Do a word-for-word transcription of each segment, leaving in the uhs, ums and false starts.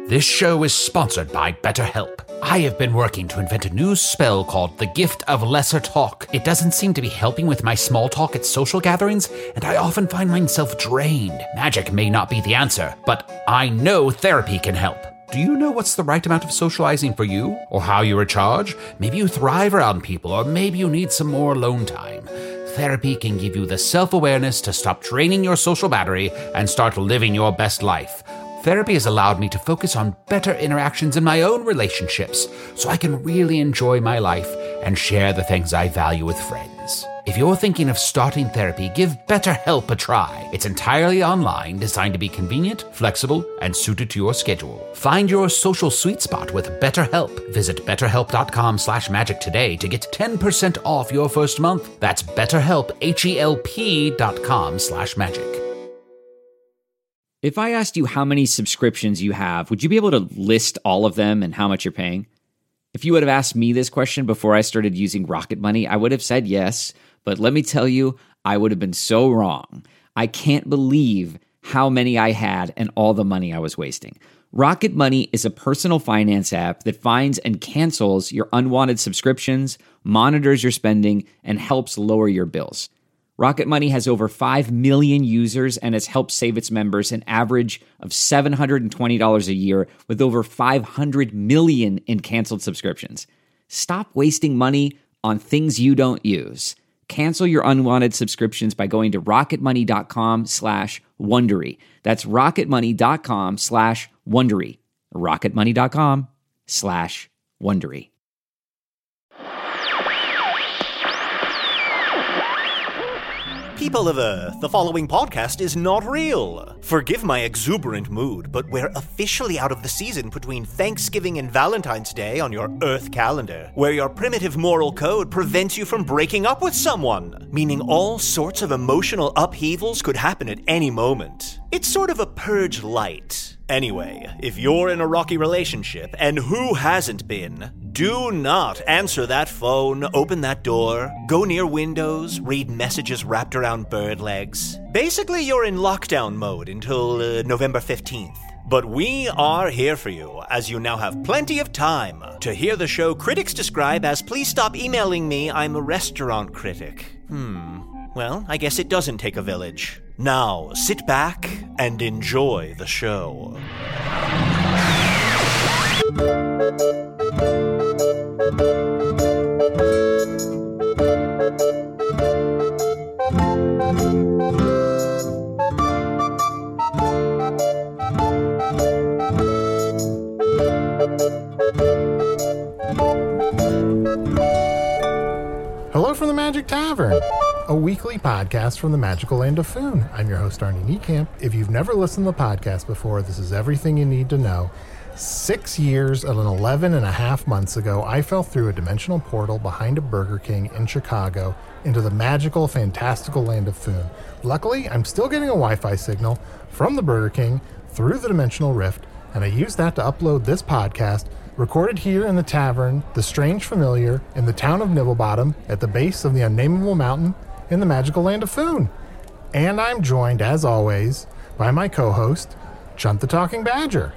This show is sponsored by BetterHelp. I have been working to invent a new spell called the Gift of Lesser Talk. It doesn't seem to be helping with my small talk at social gatherings, and I often find myself drained. Magic may not be the answer, but I know therapy can help. Do you know what's the right amount of socializing for you? Or how you recharge? Maybe you thrive around people, or maybe you need some more alone time. Therapy can give you the self-awareness to stop draining your social battery and start living your best life. Therapy has allowed me to focus on better interactions in my own relationships, so I can really enjoy my life and share the things I value with friends. If you're thinking of starting therapy, give BetterHelp a try. It's entirely online, designed to be convenient, flexible, and suited to your schedule. Find your social sweet spot with BetterHelp. Visit betterhelp.com slash magic today to get ten percent off your first month. That's BetterHelp, H-E-L-P dot com slash magic. If I asked you how many subscriptions you have, would you be able to list all of them and how much you're paying? If you would have asked me this question before I started using Rocket Money, I would have said yes, but let me tell you, I would have been so wrong. I can't believe how many I had and all the money I was wasting. Rocket Money is a personal finance app that finds and cancels your unwanted subscriptions, monitors your spending, and helps lower your bills. Rocket Money has over five million users and has helped save its members an average of seven hundred twenty dollars a year with over five hundred million in canceled subscriptions. Stop wasting money on things you don't use. Cancel your unwanted subscriptions by going to rocketmoney.com slash Wondery. That's rocketmoney.com slash Wondery. rocketmoney.com slash Wondery. People of Earth, the following podcast is not real. Forgive my exuberant mood, but we're officially out of the season between Thanksgiving and Valentine's Day on your Earth calendar, where your primitive moral code prevents you from breaking up with someone, meaning all sorts of emotional upheavals could happen at any moment. It's sort of a purge light. Anyway, if you're in a rocky relationship, and who hasn't been, do not answer that phone, open that door, go near windows, read messages wrapped around bird legs. Basically, you're in lockdown mode until uh, November fifteenth. But we are here for you, as you now have plenty of time to hear the show critics describe as "Please stop emailing me, I'm a restaurant critic." Hmm, well, I guess it doesn't take a village. Now, sit back and enjoy the show. Hello from the Magic Tavern, a weekly podcast from the magical land of Foon. I'm your host, Arnie Niekamp. If you've never listened to the podcast before, this is everything you need to know. Six years and eleven and a half months ago, I fell through a dimensional portal behind a Burger King in Chicago into the magical, fantastical land of Foon. Luckily, I'm still getting a Wi-Fi signal from the Burger King through the dimensional rift, and I used that to upload this podcast, recorded here in the tavern, The Strange Familiar, in the town of Nibblebottom, at the base of the unnameable mountain in the magical land of Foon. And I'm joined, as always, by my co-host, Chunt the Talking Badger.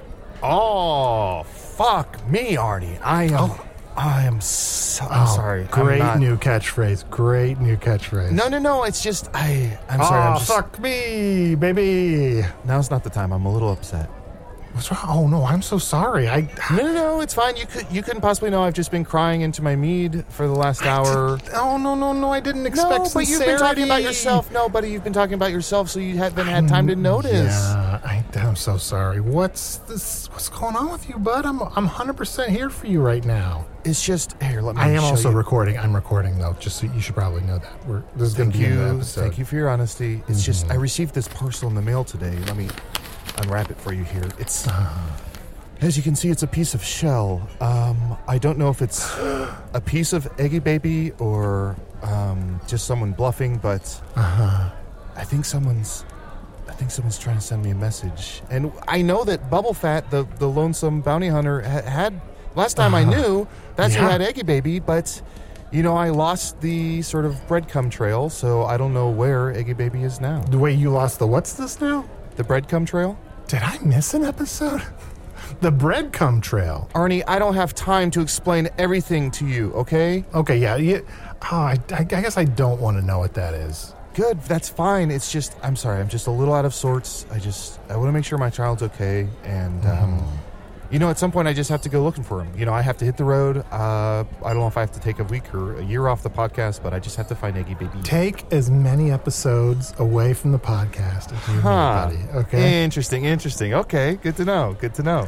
Oh, fuck me, Arnie. I am, oh. I am so, I'm oh, sorry. Great I'm not... new catchphrase. Great new catchphrase. No, no, no. It's just, I, I'm oh, sorry. I'm just... fuck me, baby. Now's not the time. I'm a little upset. What's wrong? Oh, no, I'm so sorry. I No, no, no, it's fine. You could, you couldn't possibly know I've just been crying into my mead for the last I hour. Did, oh, no, no, no, I didn't expect no, but sincerity. you've been talking about yourself. No, buddy, you've been talking about yourself, so you haven't had time to notice. Yeah, I, I'm so sorry. What's this? What's going on with you, bud? I'm I'm one hundred percent here for you right now. It's just, here, let me I am show also you. recording. I'm recording, though, just so you should probably know that. We're, this is going to be you, an episode. Thank you for your honesty. It's mm-hmm. just, I received this parcel in the mail today. Let me unwrap it for you here. It's... Uh, As you can see, it's a piece of shell. Um, I don't know if it's a piece of Eggy Baby or um, just someone bluffing, but uh-huh. I think someone's, I think someone's trying to send me a message. And I know that Bubble Fat, the, the lonesome bounty hunter, ha- had last time uh-huh. I knew that's yeah. who had Eggy Baby, but you know I lost the sort of breadcrumb trail, so I don't know where Eggy Baby is now. The way you lost the what's this now? The breadcrumb trail. Did I miss an episode? the breadcrumb trail. Arnie, I don't have time to explain everything to you, okay? Okay, yeah. yeah. Oh, I, I guess I don't want to know what that is. Good, that's fine. It's just, I'm sorry, I'm just a little out of sorts. I just, I want to make sure my child's okay. And, um, mm. you know, at some point I just have to go looking for him. You know, I have to hit the road. Uh, I don't know if I have to take a week or a year off the podcast, but I just have to find Eggy Baby. Take as many episodes away from the podcast as you huh. need, buddy. Okay? Interesting, interesting. Okay, good to know, good to know.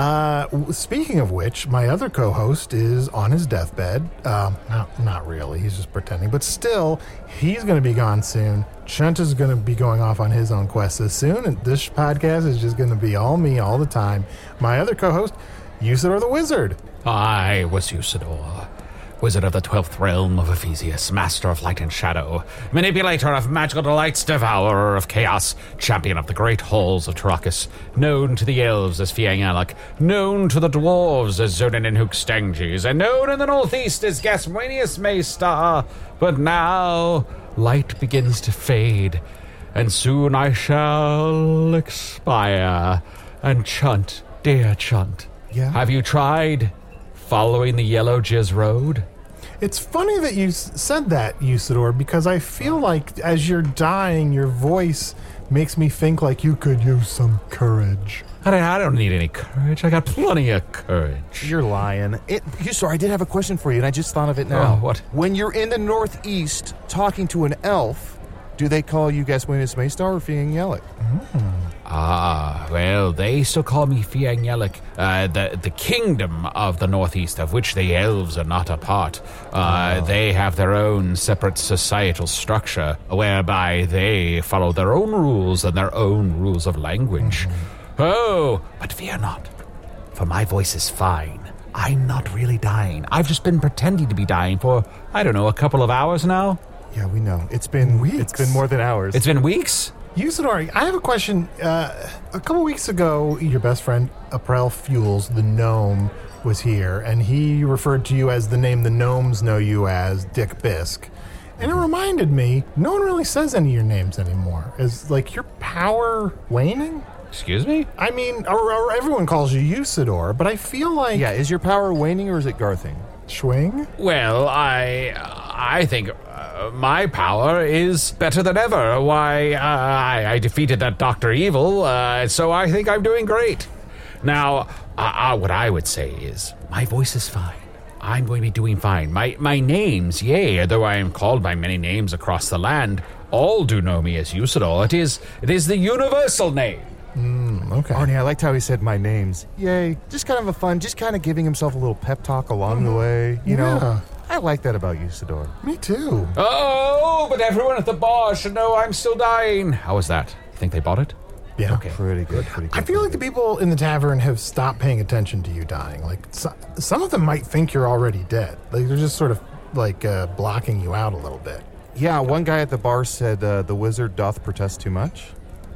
Uh, speaking of which, my other co-host is on his deathbed. Um, not, not really. He's just pretending. But still, he's going to be gone soon. Chunt is going to be going off on his own quest as soon. And this podcast is just going to be all me all the time. My other co-host, Usidore the Wizard. I was Usidore, Wizard of the twelfth realm of Ephesius, Master of light and shadow, Manipulator of magical delights, Devourer of chaos, Champion of the great halls of Tarakas, known to the elves as Fiangyalak, known to the dwarves as Zonin and Hookstanges, and known in the northeast as Gaswanius Maystar. But now, light begins to fade, and soon I shall expire. And Chunt, dear Chunt, yeah? have you tried following the Yellow Jizz Road? It's funny that you s- said that, Usidore, because I feel like as you're dying, your voice makes me think like you could use some courage. I don't, I don't need any courage. I got plenty of courage. You're lying. It, you, sorry, I did have a question for you, and I just thought of it now. Oh, what? When you're in the northeast talking to an elf, do they call you Gaswanius Maystar or Fiangyalak? Mm. Ah, well, they still call me Fiangyalak, uh, the, the kingdom of the northeast, of which the elves are not a part. Uh, oh. They have their own separate societal structure, whereby they follow their own rules and their own rules of language. Mm-hmm. Oh, but fear not, for my voice is fine. I'm not really dying. I've just been pretending to be dying for, I don't know, a couple of hours now. Yeah, we know. It's been weeks. It's been more than hours. It's been weeks? Usidore, I have a question. Uh, a couple weeks ago, your best friend, April Fuels, the gnome, was here, and he referred to you as the name the gnomes know you as, Dick Bisk. And it reminded me, no one really says any of your names anymore. Is, like, your power waning? Excuse me? I mean, or, or everyone calls you Usidore, but I feel like... Yeah, is your power waning or is it Garthing? Schwing? Well, I... I think... Uh, my power is better than ever. Why, uh, I, I defeated that Doctor Evil, uh, so I think I'm doing great. Now, uh, uh, what I would say is, my voice is fine. I'm going to be doing fine. My my names, yea, though I am called by many names across the land, all do know me as Usidore. It is, it is the universal name. Mm, okay. Arnie, I liked how he said my names. Yay. Just kind of a fun, just kind of giving himself a little pep talk along mm, the way, you yeah. know. I like that about Usidore. Me too. Oh, but everyone at the bar should know I'm still dying. How was that? You think they bought it? Yeah. Okay. Pretty good, pretty good. I feel like the people in the tavern have stopped paying attention to you dying. Like, so, some of them might think you're already dead. Like, they're just sort of, like, uh, blocking you out a little bit. Yeah, one guy at the bar said uh, the wizard doth protest too much.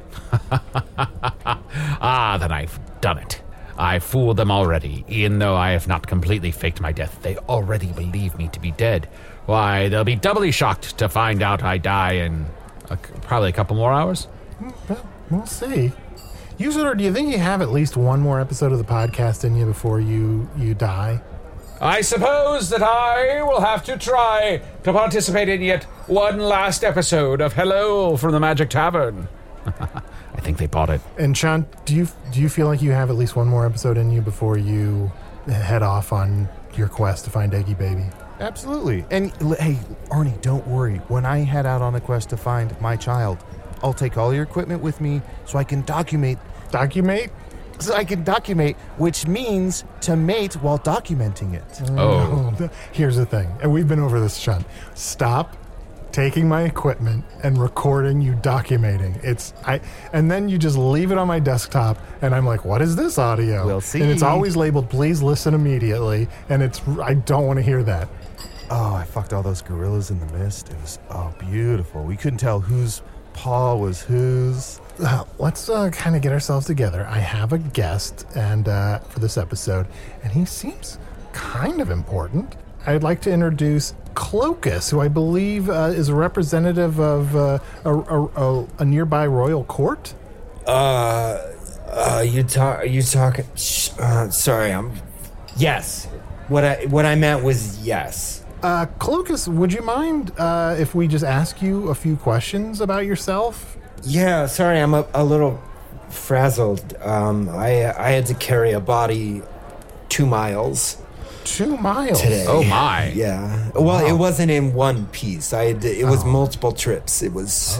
Ah, then I've done it. I fooled them already. Even though I have not completely faked my death, they already believe me to be dead. Why, they'll be doubly shocked to find out I die in a, probably a couple more hours. Well, we'll see. Usidore, do you think you have at least one more episode of the podcast in you before you, you die? I suppose that I will have to try to participate in yet one last episode of Hello from the Magic Tavern. I think they bought it. And Sean, do you do you feel like you have at least one more episode in you before you head off on your quest to find Eggy Baby? Absolutely. And hey, Arnie, don't worry. When I head out on a quest to find my child, I'll take all your equipment with me so I can document. Document? So I can document, which means to mate while documenting it. Oh. No. Here's the thing, and we've been over this, Sean. Stop taking my equipment and recording you documenting. It's I, and then you just leave it on my desktop, and I'm like, what is this audio? We'll see. And it's always labeled, please listen immediately, and it's I don't want to hear that. Oh, I fucked all those gorillas in the mist. It was, oh, beautiful. We couldn't tell whose paw was whose. Uh, let's uh, kind of get ourselves together. I have a guest and uh, for this episode, and he seems kind of important. I'd like to introduce Cloacus, who I believe uh, is a representative of uh, a, a, a, a nearby royal court. Uh, Uh, you talk. You talking? Uh, sorry, I'm. Yes. What I what I meant was yes. Uh, Cloacus, would you mind uh, if we just ask you a few questions about yourself? Yeah. Sorry, I'm a, a little frazzled. Um, I I had to carry a body two miles Two miles. today. Oh, my. Yeah. Well, it wasn't in one piece. I had to, it was Oh. multiple trips. It was.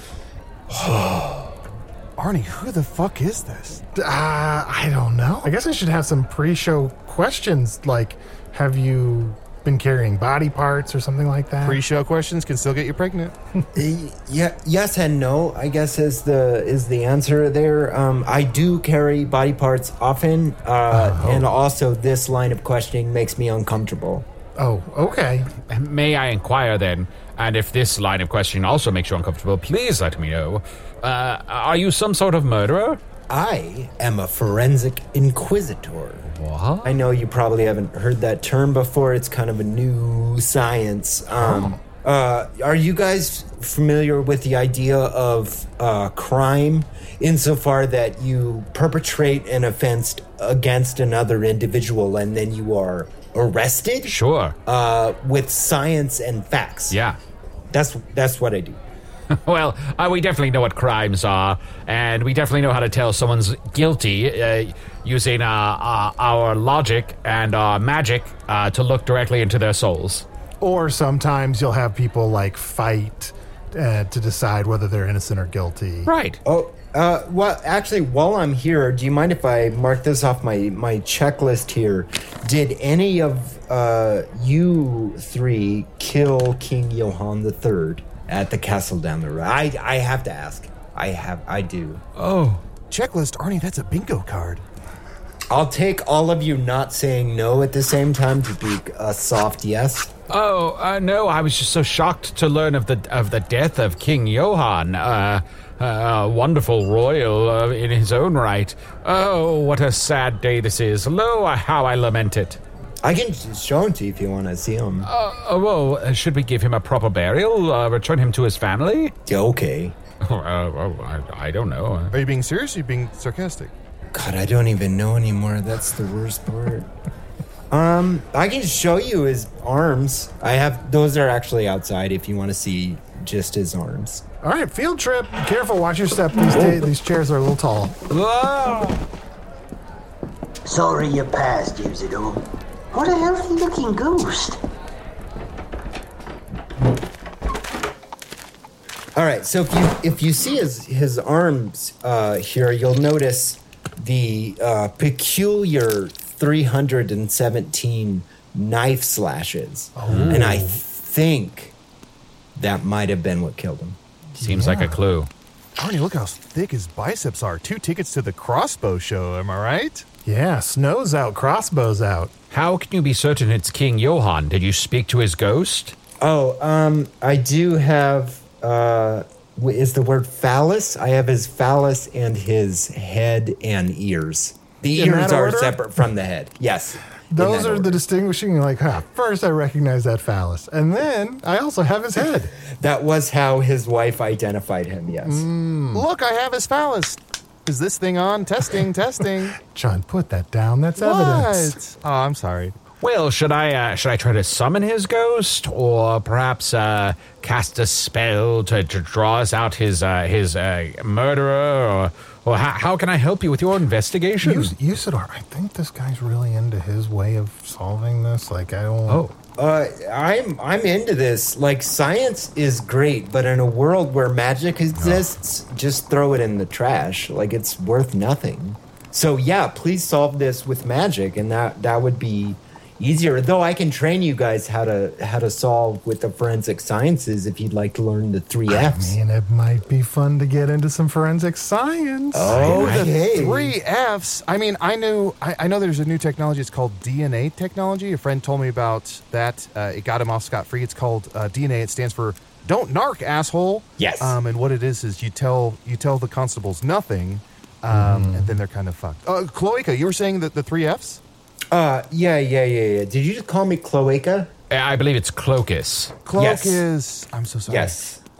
Oh. Arnie, who the fuck is this? Uh, I don't know. I guess I should have some pre-show questions, like, have you been carrying body parts or something like that? Pre-show questions can still get you pregnant. Yeah, yes and no, I guess is the is the answer there. Um, I do carry body parts often, uh, Oh. and also this line of questioning makes me uncomfortable. Oh, okay. May I inquire then, and if this line of questioning also makes you uncomfortable, please let me know. Uh, are you some sort of murderer? I am a forensic inquisitor. What? I know you probably haven't heard that term before. It's kind of a new science. Um, uh, are you guys familiar with the idea of uh, crime insofar that you perpetrate an offense against another individual and then you are arrested? Sure. Uh, with science and facts. Yeah. That's that's what I do. Well, uh, we definitely know what crimes are, and we definitely know how to tell someone's guilty uh, using uh, uh, our logic and our magic uh, to look directly into their souls. Or sometimes you'll have people, like, fight uh, to decide whether they're innocent or guilty. Right. Oh, uh, well, actually, while I'm here, do you mind if I mark this off my, my checklist here? Did any of uh, you three kill King Johann the Third at the castle down the road? I, I have to ask. I have. I do. Oh. Checklist, Arnie, that's a bingo card. I'll take all of you not saying no at the same time to be a soft yes. Oh, uh, no, I was just so shocked to learn of the of the death of King Johann. Uh, uh, wonderful royal uh, in his own right. Oh, what a sad day this is. Lo, how I lament it. I can show him to you if you want to see him. Uh, uh, well, uh, should we give him a proper burial? Uh, return him to his family? Yeah, okay. Uh, uh, I, I don't know. Are you being serious or are you being sarcastic? God, I don't even know anymore. That's the worst part. um, I can show you his arms. I have those are actually outside if you want to see just his arms. All right, field trip. Be careful, watch your step. These, da- these chairs are a little tall. Oh! Sorry you passed, Usador. What a healthy looking ghost. All right, so if you if you see his his arms uh, here, you'll notice the uh, peculiar three hundred seventeen knife slashes, and I think that might have been what killed him. Seems like a clue. Arnie, look how thick his biceps are. Two tickets to the crossbow show, am I right? Yeah, snow's out, crossbows out. How can you be certain it's King Johann? Did you speak to his ghost? Oh, um, I do have. Uh, w- is the word phallus? I have his phallus and his head and ears. The In ears that are order? separate from the head. Yes. in Those that are order. the distinguishing, like, huh, first I recognize that phallus. And then I also have his head. That was how his wife identified him. Yes. Look, I have his phallus. Is this thing on? Testing, testing. John, put that down. That's evidence. What? Oh, I'm sorry. Well, should I uh, should I try to summon his ghost, or perhaps uh, cast a spell to, to draw us out his uh, his uh, murderer, or or how, how can I help you with your investigation? Us- Usador, I think this guy's really into his way of solving this. Like, I don't... Oh, Uh, I'm I'm into this. Like, science is great, but in a world where magic exists, just throw it in the trash. Like, it's worth nothing. So yeah, please solve this with magic, and that that would be easier. Though I can train you guys how to how to solve with the forensic sciences if you'd like to learn the three Fs. I mean, it might be fun to get into some forensic science. Oh, The okay. three Fs. I mean, I knew. I, I know there's a new technology. It's called D N A technology. A friend told me about that. Uh, it got him off scot free. It's called uh, D N A. It stands for "Don't Narc, asshole." Yes. Um, and what it is is you tell you tell the constables nothing, um, Mm-hmm. and then they're kind of fucked. Uh, Cloaca, you were saying that the three Fs. Uh, yeah, yeah, yeah, yeah. Did you just call me Cloaca? I believe it's Cloacus. Cloak Yes. is. I'm so sorry. Yes.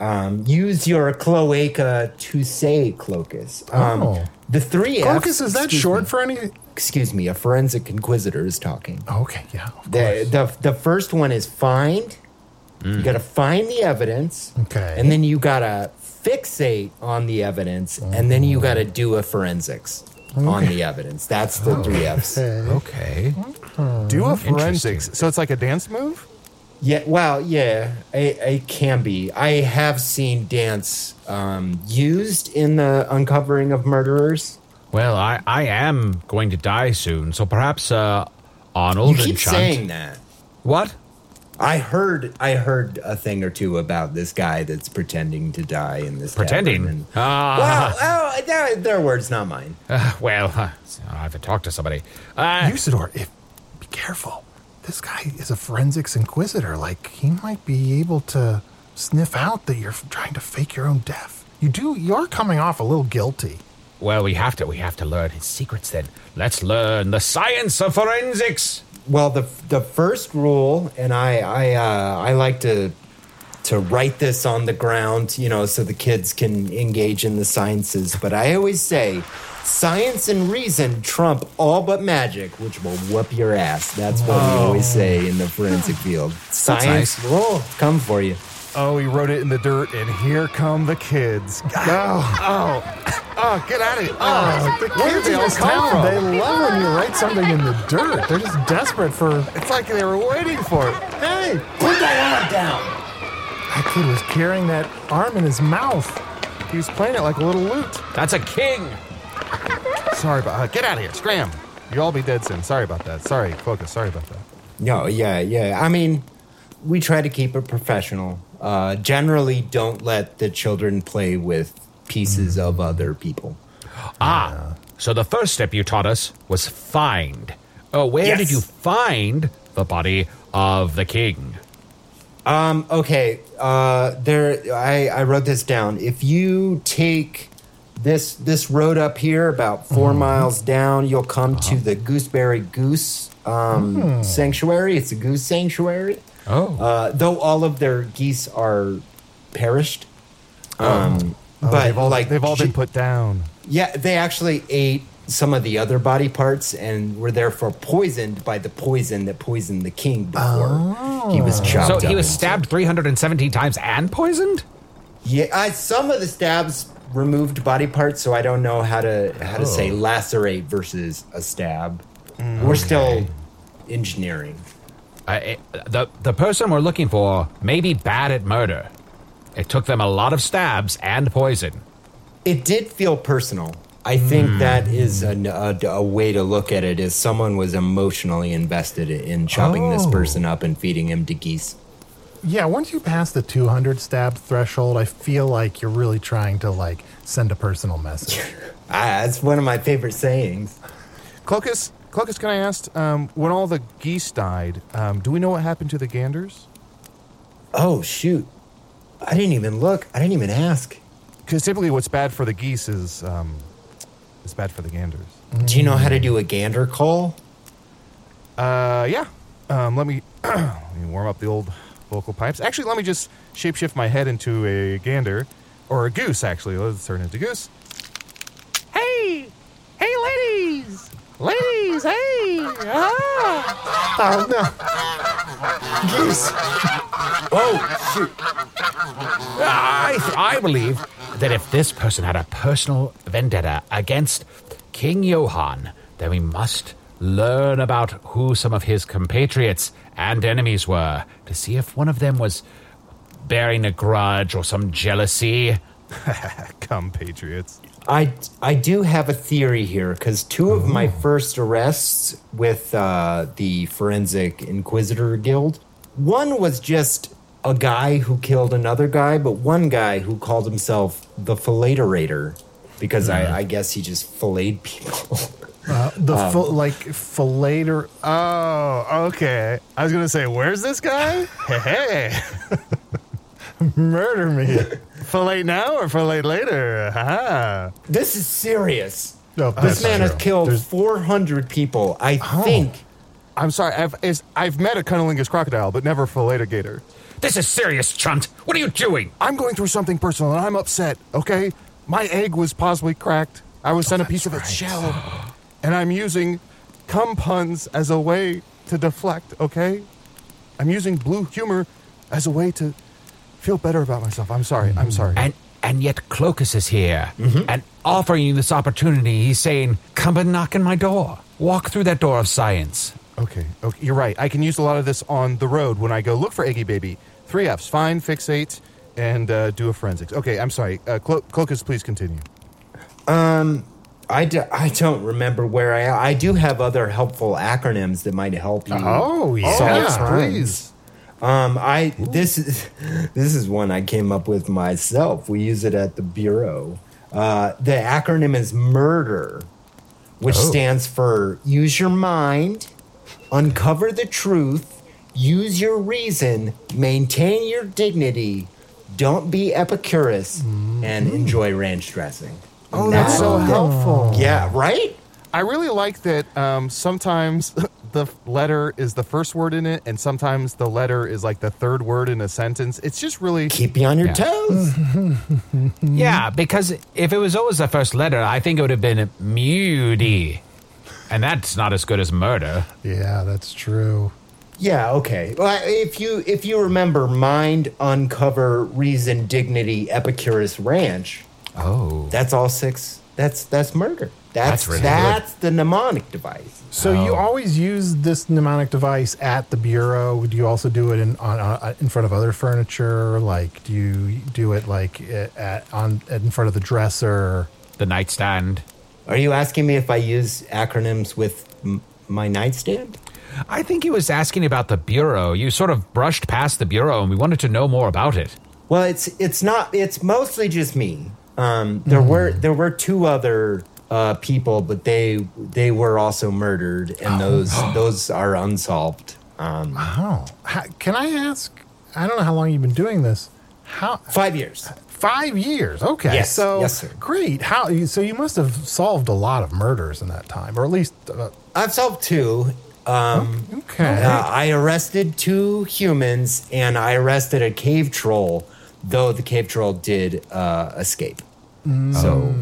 Um, use your cloaca to say Cloacus. Um, Oh. The three Fs. Cloacus, is that excuse short me, for any? Excuse me, a forensic inquisitor is talking. Okay, yeah. Of The, course. the the first one is find. You got to find the evidence. Okay. And then you got to fixate on the evidence, and then you got to do a forensics on the evidence. That's the three Fs. Okay. Hmm. Do a forensics. So it's like a dance move? Yeah, well, yeah, it, it can be. I have seen dance um, used in the uncovering of murderers. Well, I, I am going to die soon, so perhaps uh, Arnold You and keep Chunt. saying that. What? I heard I heard a thing or two about this guy that's pretending to die in this Pretending? tavern, and- Ah. well, oh, they're, they're words, not mine. Uh, well, uh, I have to talk to somebody. Uh, Usador, if be careful. This guy is a forensics inquisitor. Like, he might be able to sniff out that you're trying to fake your own death. You do. You are coming off a little guilty. well, we have to. We have to learn his secrets. Then let's learn the science of forensics. Well, the the first rule, and I I uh, I like to to write this on the ground, you know, so the kids can engage in the sciences. But I always say, science and reason trump all but magic, which will whoop your ass. That's what we always say in the forensic field. Science will come for you. Oh, he wrote it in the dirt, and here come the kids. Oh, Oh, oh, get out of here. oh the where kids did in they this come town, from? they love when you write something in the dirt. They're just desperate for. It's like they were waiting for it. Hey, Put that arm down. that kid was carrying that arm in his mouth. He was playing it like a little lute. That's a king. Sorry about uh, get out of here. Scram. You'll all be dead soon. Sorry about that. Sorry, Focus. Sorry about that. No, yeah, yeah. I mean, we try to keep it professional. Uh, generally, don't let the children play with pieces of other people. Ah, so the first step you taught us was find. Oh, where Yes. did you find the body of the king? Um, okay, uh, there, I, I wrote this down. If you take this this road up here about 4 miles down, you'll come to the Gooseberry Goose um, Sanctuary. It's a goose sanctuary. Oh. Uh, though all of their geese are perished. Um, Oh, but they've all, like they've all been ge- put down. Yeah, they actually ate some of the other body parts and were therefore poisoned by the poison that poisoned the king before he was chopped So up. he was into- stabbed three hundred seventeen times and poisoned? Yeah, I, some of the stabs removed body parts, so I don't know how to how to say lacerate versus a stab. We're still engineering. Uh, it, the, the person we're looking for may be bad at murder. It took them a lot of stabs and poison. It did feel personal. I think that is a, a, a way to look at it. Is someone was emotionally invested in chopping this Oh. person up and feeding him to geese. Yeah, once you pass the two hundred stab threshold, I feel like you're really trying to, like, send a personal message. Ah, that's one of my favorite sayings. Cloacus, Cloacus, can I ask, um, when all the geese died, um, do we know what happened to the ganders? Oh shoot! I didn't even look. I didn't even ask. Because typically what's bad for the geese is, um, is bad for the ganders. Do you know how to do a gander call? Uh, yeah. Um, let me, let me warm up the old vocal pipes. Actually, let me just shapeshift my head into a gander, or a goose, actually. Let's turn into goose. Hey! Hey, ladies! Ladies, hey! Ah! Oh, no. Geese. Oh shoot! I, th- I believe that if this person had a personal vendetta against King Johann, then we must learn about who some of his compatriots and enemies were to see if one of them was bearing a grudge or some jealousy. Come, Patriots. I, I do have a theory here because two of my first arrests with uh, the Forensic Inquisitor Guild, one was just a guy who killed another guy, but one guy who called himself the Fillaterator because I, I guess he just filleted people. Uh, the full, like, fillator. Oh, okay. I was going to say, where's this guy? Hey, hey. Murder me. Fillet now or fillet later? Ha This is serious. No, This that's man true. has killed There's- four hundred people. I Oh. think I'm sorry. I've is, I've met a cunnilingus crocodile, but never a filleted gator. This is serious, Chunt. What are you doing? I'm going through something personal, and I'm upset, okay? My egg was possibly cracked. I was sent a piece of its shell, and I'm using cum puns as a way to deflect, okay? I'm using blue humor as a way to feel better about myself. I'm sorry. I'm sorry. And and yet Cloacus is here Mm-hmm. and offering you this opportunity. He's saying, come and knock on my door. Walk through that door of science. Okay, okay, you're right. I can use a lot of this on the road when I go look for Eggy Baby. Three F's, find, fixate, and uh, do a forensics. Okay, I'm sorry. Uh, Clo- Cloacus, please continue. Um, I, do, I don't remember where I I do have other helpful acronyms that might help you. Oh, yeah. solve Yes, crimes. please. Um, I this is this is one I came up with myself. We use it at the bureau. Uh, the acronym is MURDER, which Oh. stands for use your mind, uncover the truth, use your reason, maintain your dignity, don't be Epicurus, and enjoy ranch dressing. Oh, that's so helpful. Yeah, right? I really like that um, sometimes the letter is the first word in it, and sometimes the letter is like the third word in a sentence. It's just really... Keep you on your Yeah. toes. Yeah, because if it was always the first letter, I think it would have been Mudy. And that's not as good as murder. Yeah, that's true. Yeah, okay. Well, if you if you remember mind, uncover, reason, dignity, Epicurus ranch, Oh. that's all six. That's that's murder. That's That's really that's the mnemonic device. So you always use this mnemonic device at the bureau. Do you also do it in on, on in front of other furniture? Like, do you do it like at on in front of the dresser? The nightstand. Are you asking me if I use acronyms with m- my nightstand? I think he was asking about the bureau. You sort of brushed past the bureau, and we wanted to know more about it. Well, it's it's not. It's mostly just me. Um, there were there were two other uh, people, but they they were also murdered, and those those are unsolved. Um, Oh, how, can I ask? I don't know how long you've been doing this. How five years. five years? Okay, Yes, so yes, sir. great. How so? You must have solved a lot of murders in that time, or at least uh, I've solved two. Um, okay. uh, I arrested two humans, and I arrested a cave troll. Though the cave troll did uh, escape. So,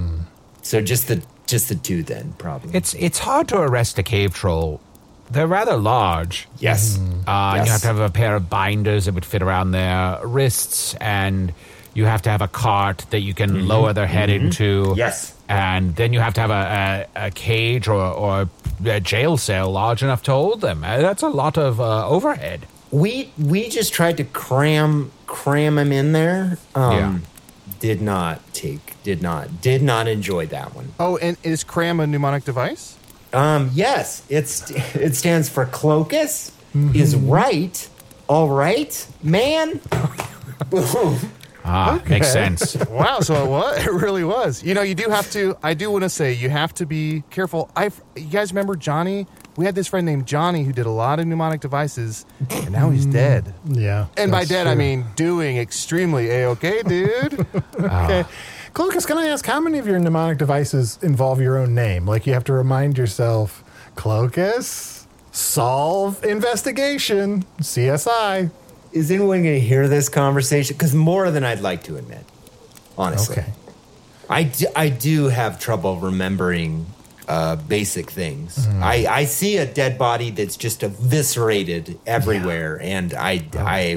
so just the just the two then probably. It's it's hard to arrest a cave troll. They're rather large. yes. Uh, Yes. You have to have a pair of binders that would fit around their wrists, and you have to have a cart that you can lower their head into. Yes. And then you have to have a, a, a cage or, or a jail cell large enough to hold them. Uh, That's a lot of uh, overhead. We we just tried to cram cram him in there. Um, Yeah. Did not take. Did not. Did not enjoy that one. Oh, and is cram a mnemonic device? Um. Yes. It's it stands for Cloacus is right. All right, man. Boom. Ah, makes sense. Wow, so it was. It really was. You know, you do have to. I do want to say you have to be careful. I, you guys remember Johnny? We had this friend named Johnny who did a lot of mnemonic devices, and now he's dead. Yeah, And by that's dead, I true. mean doing extremely a-okay, dude. Okay. Cloacus, can I ask how many of your mnemonic devices involve your own name? Like you have to remind yourself, Cloacus, solve investigation, C S I. Is anyone going to hear this conversation? Because more than I'd like to admit, honestly. Okay. I do, I do have trouble remembering uh, basic things. Mm-hmm. I, I see a dead body that's just eviscerated everywhere, and I, Oh. I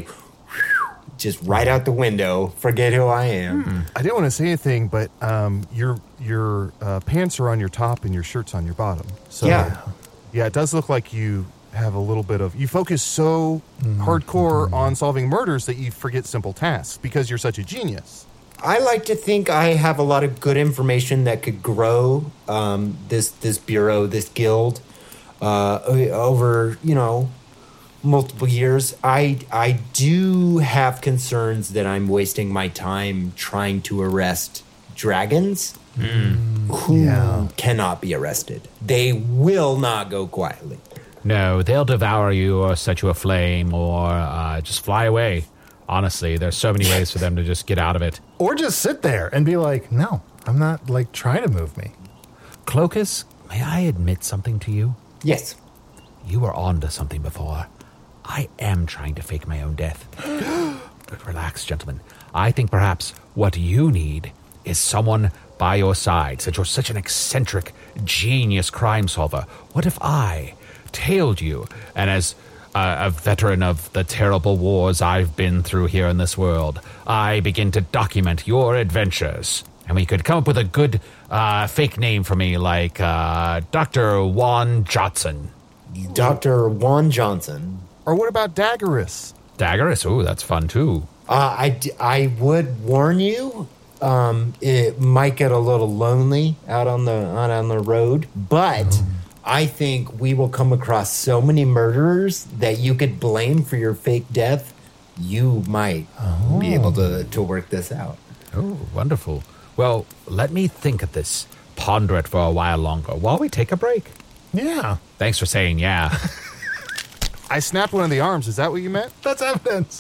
just right out the window, forget who I am. Hmm. I didn't want to say anything, but um, your your uh, pants are on your top and your shirt's on your bottom. So Yeah. yeah, it does look like you have a little bit of you focus so hardcore on solving murders that you forget simple tasks because you're such a genius. I like to think I have a lot of good information that could grow um, this this bureau, this guild, uh, over you know multiple years. I I do have concerns that I'm wasting my time trying to arrest dragons who Yeah. cannot be arrested. They will not go quietly. No, they'll devour you or set you aflame or uh, just fly away. Honestly, there's so many ways for them to just get out of it. Or just sit there and be like, no, I'm not like trying to move me. Cloacus, may I admit something to you? Yes. you were on to something before. I am trying to fake my own death. But relax, gentlemen. I think perhaps what you need is someone by your side, since you're such an eccentric, genius crime solver. What if I tailed you, and as uh, a veteran of the terrible wars I've been through here in this world, I begin to document your adventures? And we could come up with a good uh, fake name for me, like uh, Doctor Juan Johnson. Doctor Juan Johnson. Or what about Daggerus? Daggerus, ooh, that's fun too. Uh, I, d- I would warn you, um, it might get a little lonely out on the out on the road, but oh. I think we will come across so many murderers that you could blame for your fake death. You might oh. be able to, to work this out. Oh, wonderful. Well, let me think of this, ponder it for a while longer while we take a break. Yeah. Thanks for saying yeah. I snapped one of the arms. Is that what you meant? That's evidence.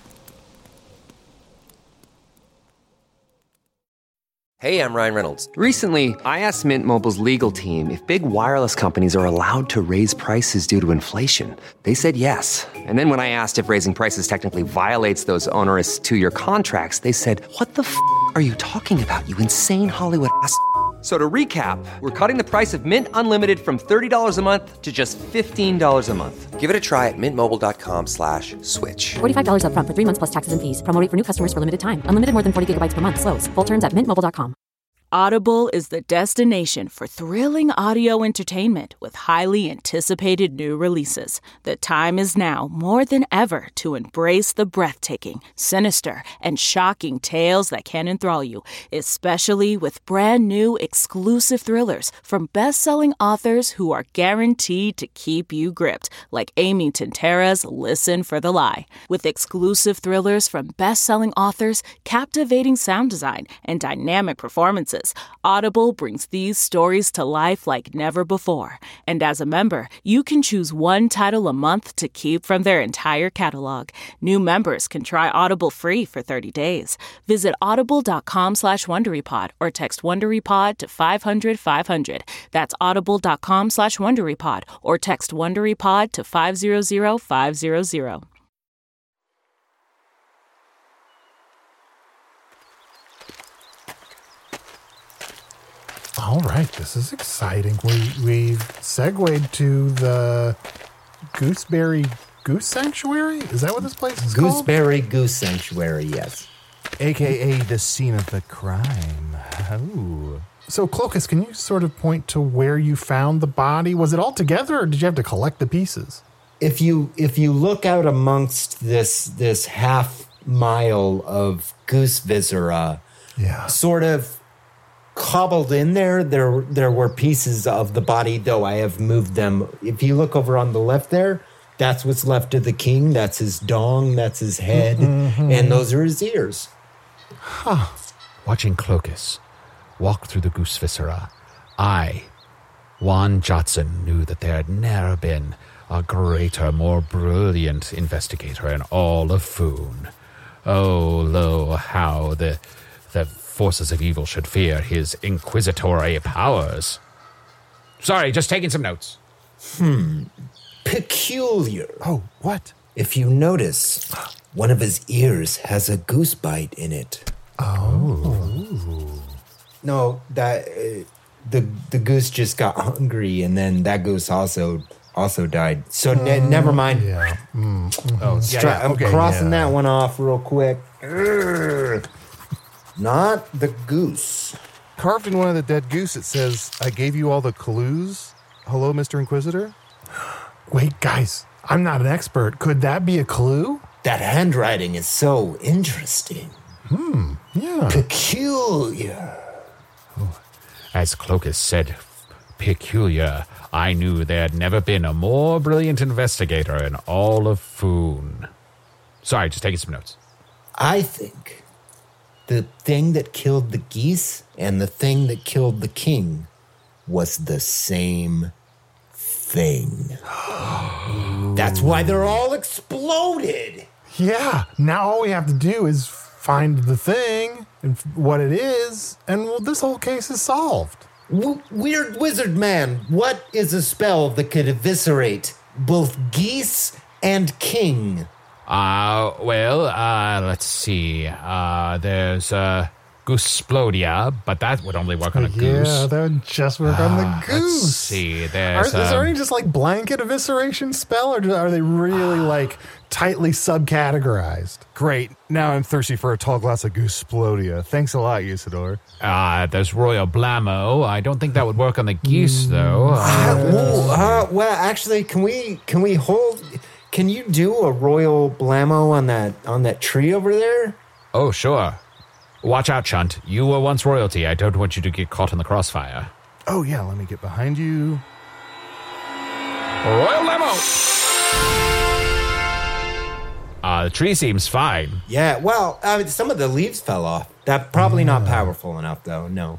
Hey, I'm Ryan Reynolds. Recently, I asked Mint Mobile's legal team if big wireless companies are allowed to raise prices due to inflation. They said yes. And then when I asked if raising prices technically violates those onerous two-year contracts, they said, what the f*** are you talking about, you insane Hollywood ass f- So to recap, we're cutting the price of Mint Unlimited from thirty dollars a month to just fifteen dollars a month. Give it a try at mintmobile.com slash switch. forty-five dollars up front for three months plus taxes and fees. Promo rate for new customers for limited time. Unlimited more than forty gigabytes per month. Slows full terms at mint mobile dot com. Audible is the destination for thrilling audio entertainment with highly anticipated new releases. The time is now more than ever to embrace the breathtaking, sinister, and shocking tales that can enthrall you, especially with brand new exclusive thrillers from best-selling authors who are guaranteed to keep you gripped, like Amy Tintera's Listen for the Lie. With exclusive thrillers from best-selling authors, captivating sound design, and dynamic performances, Audible brings these stories to life like never before. And as a member, you can choose one title a month to keep from their entire catalog. New members can try Audible free for thirty days. Visit audible.com slash WonderyPod or text WonderyPod to five hundred five hundred. That's audible.com slash WonderyPod or text WonderyPod to five hundred five hundred. All right, this is exciting. We, we've segued to the Gooseberry Goose Sanctuary? Is that what this place is called? Gooseberry Goose Sanctuary, yes. A K A the scene of the crime. Ooh. So, Cloacus, can you sort of point to where you found the body? Was it all together, or did you have to collect the pieces? If you if you look out amongst this this half mile of goose viscera, yeah, sort of cobbled in there, there there were pieces of the body, though I have moved them. If you look over on the left there, that's what's left of the king. That's his dong, that's his head, mm-hmm. and those are his ears. Huh. Watching Cloacus walk through the goose viscera, I, Juan Johnson, knew that there had never been a greater, more brilliant investigator in all of Foon. Oh, lo, how the the forces of evil should fear his inquisitory powers. Sorry, just taking some notes. Hmm. Peculiar. Oh, what? If you notice, one of his ears has a goose bite in it. Oh. No, that uh, the the goose just got hungry, and then that goose also also died. So ne- uh, never mind. Yeah. Mm-hmm. Oh, yeah, yeah, I'm okay, crossing yeah. that one off real quick. Urgh. Not the goose. Carved in one of the dead goose, it says, "I gave you all the clues. Hello, Mister Inquisitor." Wait, guys, I'm not an expert. Could that be a clue? That handwriting is so interesting. Hmm. Yeah. Peculiar. As Cloacus said, peculiar, I knew there had never been a more brilliant investigator in all of Foon. Sorry, just taking some notes. I think the thing that killed the geese and the thing that killed the king was the same thing. That's why they're all exploded. Yeah. Now all we have to do is find the thing and what it is, and well, this whole case is solved. W- weird wizard man, what is a spell that could eviscerate both geese and king? Uh, well, uh, let's see. Uh, there's, uh, Goosplodia, but that would only work on a goose. Yeah, that would just work on the Uh, goose. Let's see. Are, There's, is there um, any just like blanket evisceration spell, or do- are they really like tightly subcategorized? Great. Now I'm thirsty for a tall glass of Goosplodia. Thanks a lot, Usador. uh, there's Royal Blammo. I don't think that would work on the geese, though. Uh, Uh, well, uh, well, actually, can we can we hold? Can you do a royal blammo on that on that tree over there? oh, sure. Watch out, Chunt. You were once royalty. I don't want you to get caught in the crossfire. Oh, yeah, let me get behind you. Royal Blammo! Uh, the tree seems fine. Yeah. Well, I mean, some of the leaves fell off. That probably not powerful enough, though. No.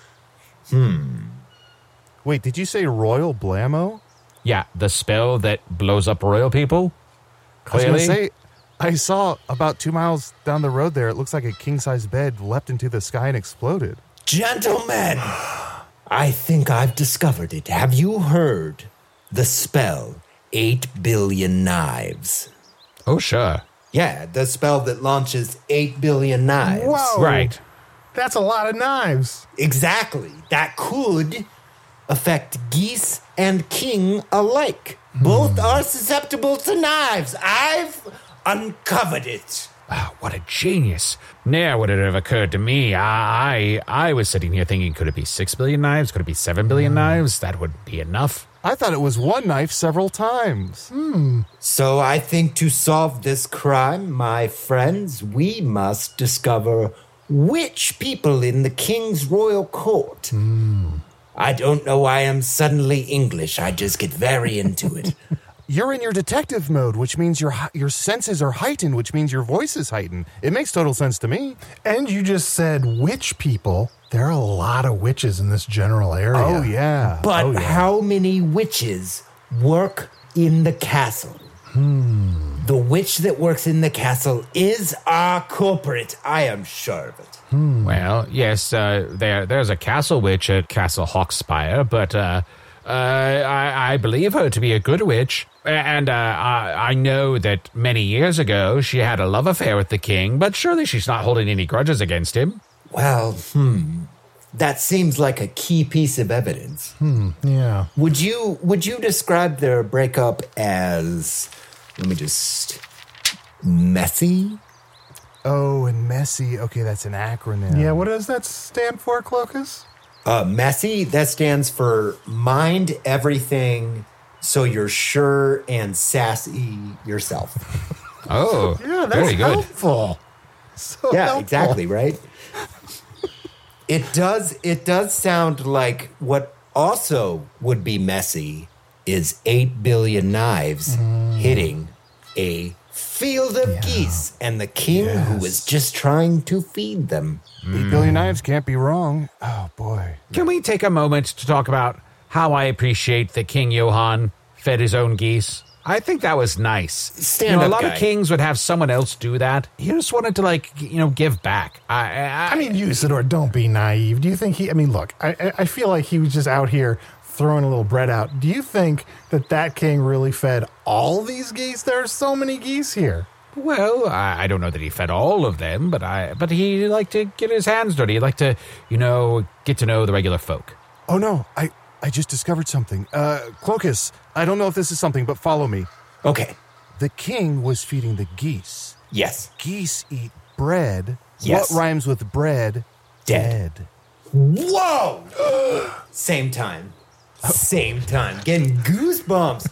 Wait, did you say Royal Blammo? Yeah, the spell that blows up royal people? I was Clearly. gonna say, I saw about two miles down the road there, it looks like a king-size bed leapt into the sky and exploded. Gentlemen, I think I've discovered it. Have you heard the spell Eight Billion Knives? oh, sure. Yeah, the spell that launches eight billion knives. Whoa. Right. That's a lot of knives. Exactly. That could affect geese and king alike. Both are susceptible to knives. I've uncovered it. Ah, what a genius. Ne'er would it have occurred to me. I, I I was sitting here thinking, could it be six billion knives? Could it be seven billion knives? That would be enough. I thought it was one knife several times. So I think to solve this crime, my friends, we must discover which people in the king's royal court. I don't know why I'm suddenly English. I just get very into it. You're in your detective mode, which means your hi- your senses are heightened, which means your voice is heightened. It makes total sense to me. And you just said witch people. There are a lot of witches in this general area. Oh, yeah. But oh, yeah. how many witches work in the castle? The witch that works in the castle is our culprit. I am sure of it. Well, yes, uh, there there's a castle witch at Castle Hawkspire, but uh, uh, I, I believe her to be a good witch. And uh, I, I know that many years ago she had a love affair with the king, but surely she's not holding any grudges against him. Well, hmm. That seems like a key piece of evidence. Yeah. Would you would you describe their breakup as, let me just, messy? Oh, and messy. Okay, that's an acronym. Yeah, what does that stand for, Cloacus? Uh, messy, that stands for mind everything so you're sure and sassy yourself. Oh, Yeah, that's very good. helpful. So Yeah, helpful. exactly, right? It does it does sound like what also would be messy is eight billion knives hitting a field of geese and the king who was just trying to feed them. Eight billion knives can't be wrong. Oh, boy. Can we take a moment to talk about how I appreciate that King Johann fed his own geese? I think that was nice. Stand you know, up, a lot guy. of kings would have someone else do that. He just wanted to, like, you know, give back. I, I, I mean, Usador, don't be naive. Do you think he, I mean, look, I, I- I feel like he was just out here throwing a little bread out. Do you think that that king really fed all these geese? There are so many geese here. well, I, I don't know that he fed all of them, but I, but he liked to get his hands dirty. He liked to, you know, get to know the regular folk. Oh, no. I, I just discovered something. Uh, Cloacus, I don't know if this is something, but follow me. Okay. The king was feeding the geese. Yes. Geese eat bread. Yes. What rhymes with bread? Dead. Dead. Whoa! Same time. Same time. Getting goosebumps.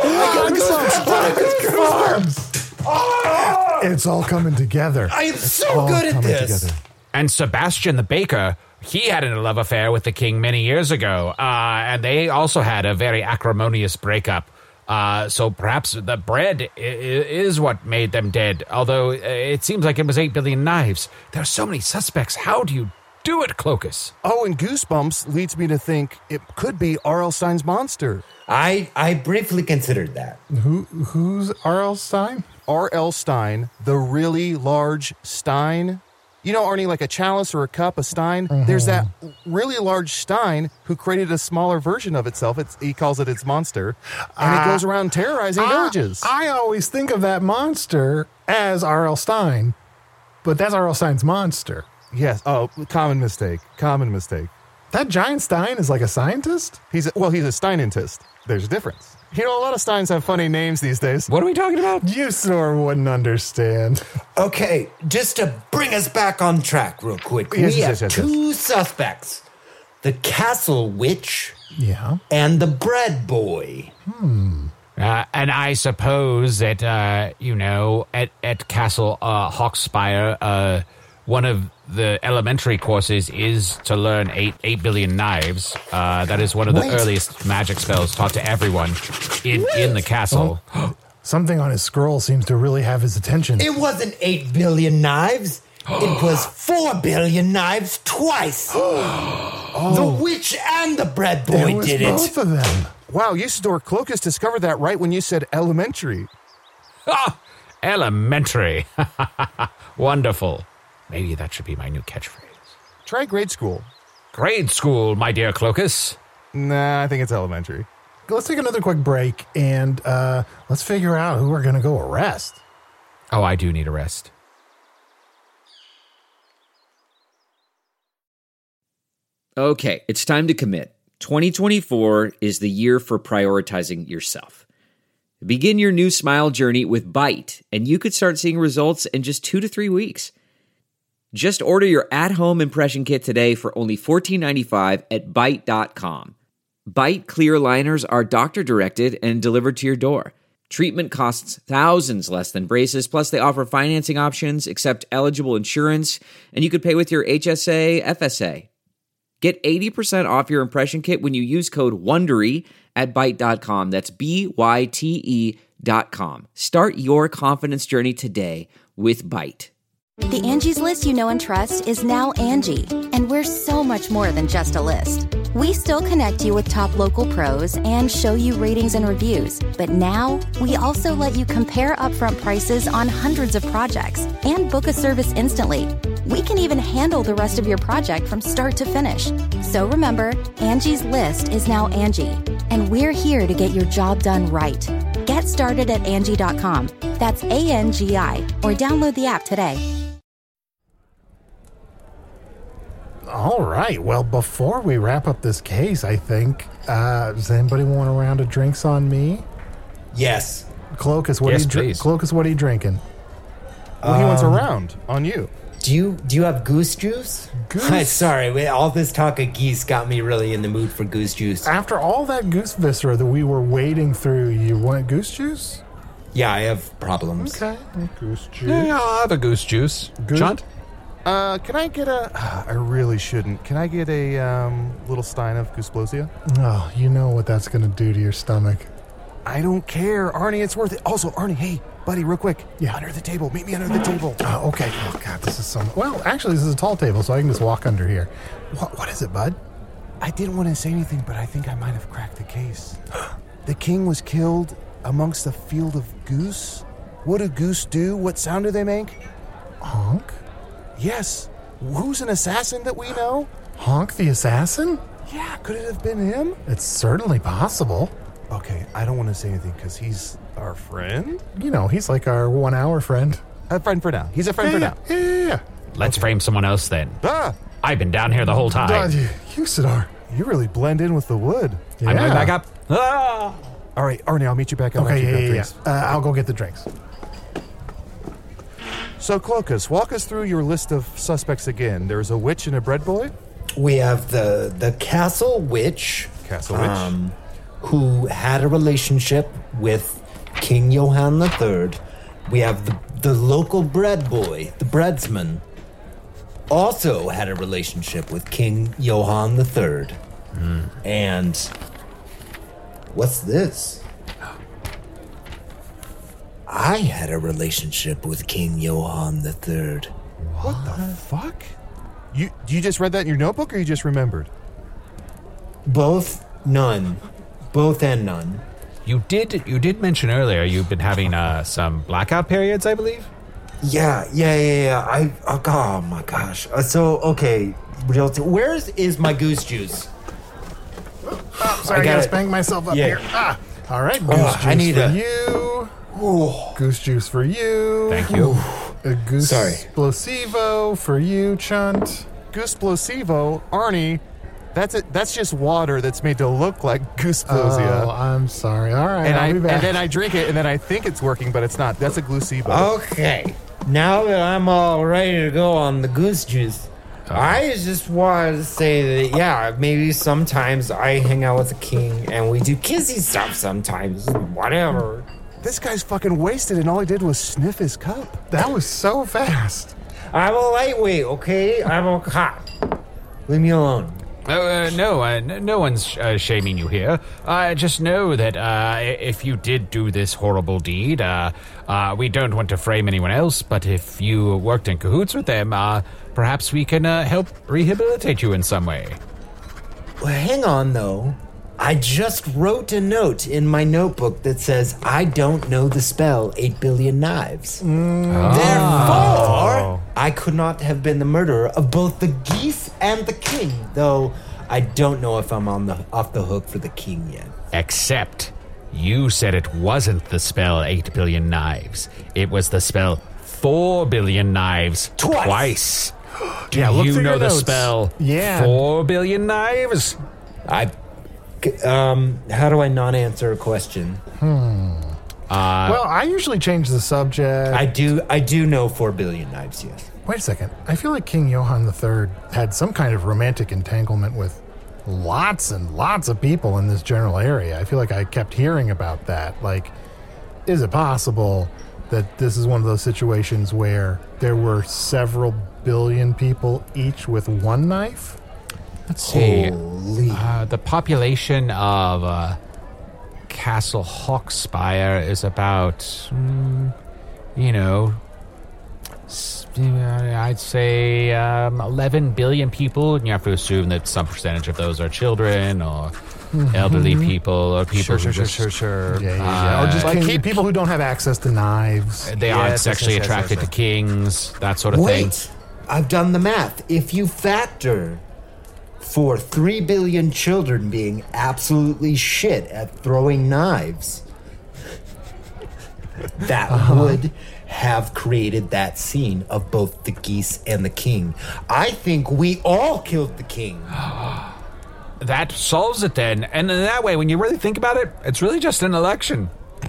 It's all coming together. I am so All good at coming this. together. And Sebastian the baker, he had a love affair with the king many years ago, uh, and they also had a very acrimonious breakup. Uh, so perhaps the bread I- I- is what made them dead, although uh, it seems like it was eight billion knives. There are so many suspects. How do you do it, Cloacus? Oh, and Goosebumps leads me to think it could be R L. Stein's monster. I I briefly considered that. Who Who's R L. Stein? R L. Stein, the really large Stein. You know, Arnie, like a chalice or a cup, a stein. Mm-hmm. There's that really large stein who created a smaller version of itself. It's, he calls it its monster. And uh, it goes around terrorizing uh, villages. I always think of that monster as R L. Stein, but that's R L. Stein's monster. Yes. Oh, common mistake. Common mistake. That giant Stein is like a scientist? He's a, well, he's a Steinentist. There's a difference. You know, a lot of Steins have funny names these days. What are we talking about? You sort of wouldn't understand. Okay, just to bring us back on track real quick. Yes, we yes, have yes, two yes. suspects. The Castle Witch yeah, and the Bread Boy. Hmm. Uh, and I suppose that, uh, you know, at, at Castle uh, Hawkspire, uh, one of the elementary courses is to learn eight eight billion knives. Uh, that is one of the Wait. earliest magic spells taught to everyone in, in the castle. Oh, something on his scroll seems to really have his attention. It wasn't eight billion knives. It was four billion knives twice. oh. The Witch and the Bread Boy it was did both it. of them. Wow, Usador Cloacus discovered that right when you said elementary. Ah, elementary. Wonderful. Maybe that should be my new catchphrase. Try grade school. Grade school, my dear Cloacus. Nah, I think it's elementary. Let's take another quick break, and uh, let's figure out who we're going to go arrest. Oh, I do need a rest. Okay, it's time to commit. twenty twenty-four is the year for prioritizing yourself. Begin your new smile journey with Byte, and you could start seeing results in just two to three weeks. Just order your at-home impression kit today for only fourteen ninety-five at byte dot com. Byte clear liners are doctor-directed and delivered to your door. Treatment costs thousands less than braces, plus they offer financing options, accept eligible insurance, and you could pay with your H S A, F S A. Get eighty percent off your impression kit when you use code WONDERY at byte dot com. That's B Y T E dot com. Start your confidence journey today with Byte. The Angie's List you know and trust is now Angie, and we're so much more than just a list. We still connect you with top local pros and show you ratings and reviews, but now we also let you compare upfront prices on hundreds of projects and book a service instantly. We can even handle the rest of your project from start to finish. So remember, Angie's List is now Angie, and we're here to get your job done right. Get started at Angie dot com. That's A N G I, or download the app today. All right. Well, before we wrap up this case, I think, uh, does anybody want a round of drinks on me? Yes. Cloacus, what Yes, are you dr- please. Cloacus, what are you drinking? Well, he wants a Um, round on you. Do you do you have goose juice? Goose? I'm sorry, wait, all this talk of geese got me really in the mood for goose juice. After all that goose viscera that we were wading through, you want goose juice? Yeah, I have problems. Okay. Goose juice. Yeah, I'll have a goose juice. Goose- Chunt? Uh, can I get a... I really shouldn't. Can I get a um, little stein of Goosplosia? Oh, you know what that's going to do to your stomach. I don't care, Arnie. It's worth it. Also, Arnie, hey, buddy, real quick. Yeah. Under the table. Meet me under the table. Oh, okay. Oh, God, this is so... Well, actually, this is a tall table, so I can just walk under here. What? What is it, bud? I didn't want to say anything, but I think I might have cracked the case. The king was killed amongst a field of goose. What do goose do? What sound do they make? Honk? Yes. Who's an assassin that we know? Honk the assassin? Yeah, could it have been him? It's certainly possible. Okay, I don't want to say anything because he's our friend. You know, he's like our one-hour friend. A friend for now. He's a friend yeah, for now. Yeah, yeah, yeah. Let's frame someone else then. Ah! I've been down here the whole time. God, you, Usador. You really blend in with the wood. Yeah. I'm going back up. Ah! All right, Arnie, I'll meet you back up. Okay, after you yeah, got yeah, yeah. drinks. Uh, I'll go get the drinks. So, Cloacus, walk us through your list of suspects again. There's a witch and a bread boy. We have the the Castle Witch, Castle Witch. um, who had a relationship with King Johann the Third. We have the the local bread boy, the breadsman, also had a relationship with King Johann the Third. Mm. And what's this? I had a relationship with King Johann the Third. What the fuck? You you just read that in your notebook, or you just remembered? Both, none. Both and none. You did you did mention earlier you've been having uh, some blackout periods, I believe? Yeah, yeah, yeah, yeah. I, oh, oh my gosh. Uh, so, okay, real t- where is, is my goose juice? Oh, sorry, I, I gotta spank myself up yeah. here. Ah, all right, goose oh, juice I need for a- you. Ooh. Goose juice for you. Thank you. A goose Sorry. Explosivo for you, Chunt. Goose Explosivo, Arnie. That's it. That's just water that's made to look like Goose Explosia. Oh, I'm sorry. All right, and I'll I be back. and then I drink it, and then I think it's working, but it's not. That's a Glucivo. Okay, now that I'm all ready to go on the goose juice, uh-huh. I just wanted to say that yeah, maybe sometimes I hang out with the king and we do kissy stuff. Sometimes, whatever. This guy's fucking wasted, and all he did was sniff his cup. That was so fast. I'm a lightweight, okay? I'm a cop. Leave me alone. Oh, uh, no, uh, n- no one's uh, shaming you here. Uh, just know that uh, if you did do this horrible deed, uh, uh, we don't want to frame anyone else, but if you worked in cahoots with them, uh, perhaps we can uh, help rehabilitate you in some way. Well, hang on, though. I just wrote a note in my notebook that says, I don't know the spell eight billion knives. Mm. Oh. Therefore, I could not have been the murderer of both the geese and the king, though I don't know if I'm on the off the hook for the king yet. Except you said it wasn't the spell eight billion knives. It was the spell four billion knives. Twice. Twice. Do yeah, look you through know your the notes. spell yeah. four billion knives? I... Um, how do I not answer a question? Hmm. Uh, well, I usually change the subject. I do I do know four billion knives, yes. Wait a second. I feel like King Johann the Third had some kind of romantic entanglement with lots and lots of people in this general area. I feel like I kept hearing about that. Like, is it possible that this is one of those situations where there were several billion people each with one knife? Let's see. Holy. Uh, the population of uh, Castle Hawkspire is about, mm, you know, I'd say um, eleven billion people, and you have to assume that some percentage of those are children or mm-hmm. elderly people or people sure, who sure, just... sure, sure, sure. Yeah, yeah, yeah. Uh, or just like king, keep, people who don't have access to knives. They yeah, aren't sexually yes, yes, attracted yes, yes. to kings, that sort of Wait, thing. I've done the math. If you factor for three billion children being absolutely shit at throwing knives, that uh-huh. would have created that scene of both the geese and the king. I think we all killed the king. That solves it then. And in that way, when you really think about it, it's really just an election.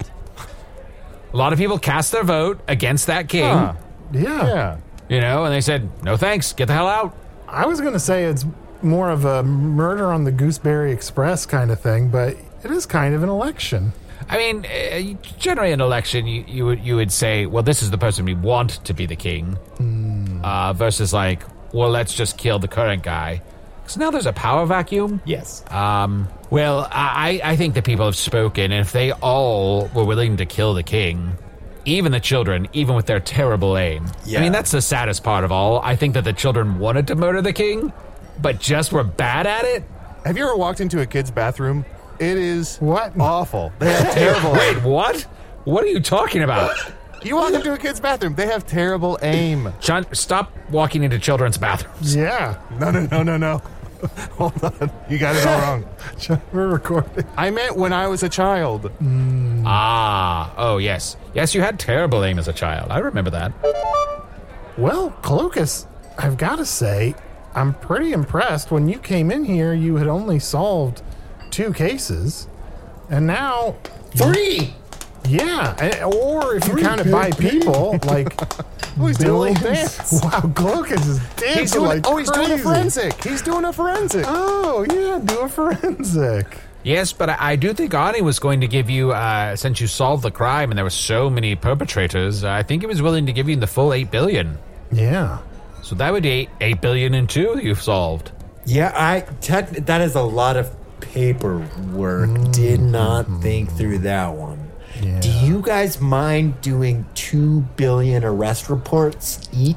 A lot of people cast their vote against that king. Huh. Yeah. Yeah. You know, and they said, no thanks, get the hell out. I was going to say it's more of a murder on the Gooseberry Express kind of thing, but it is kind of an election. I mean, uh, generally an election, you, you would you would say, well, this is the person we want to be the king, mm. uh, versus like, well, let's just kill the current guy. Because now there's a power vacuum. Yes. Um. Well, I, I think that people have spoken, and if they all were willing to kill the king, even the children, even with their terrible aim. Yeah. I mean, that's the saddest part of all. I think that the children wanted to murder the king, but just were bad at it. Have you ever walked into a kid's bathroom? It is what awful. They have terrible Wait, aim. what? What are you talking about? You walk into a kid's bathroom, they have terrible aim. John, stop walking into children's bathrooms. Yeah. No, no, no, no, no. Hold on. You got it all wrong. We're recording. I meant when I was a child. Mm. Ah, oh, yes. Yes, you had terrible aim as a child. I remember that. Well, Cloacus, I've got to say, I'm pretty impressed. When you came in here, you had only solved two cases, and now... Three! Yeah, and- or if you count it by people, like... Oh, he's doing a little billions. dance. Wow, Cloacus is dancing He's doing, like oh, he's crazy. doing a forensic. He's doing a forensic. Oh, yeah, do a forensic. Yes, but I, I do think Arnie was going to give you, uh, since you solved the crime and there were so many perpetrators, uh, I think he was willing to give you the full eight billion. Yeah. So that would be eight, eight billion and two you've solved. Yeah, I tech, that is a lot of paperwork. Mm-hmm. Did not think through that one. Yeah. Do you guys mind doing two billion arrest reports each?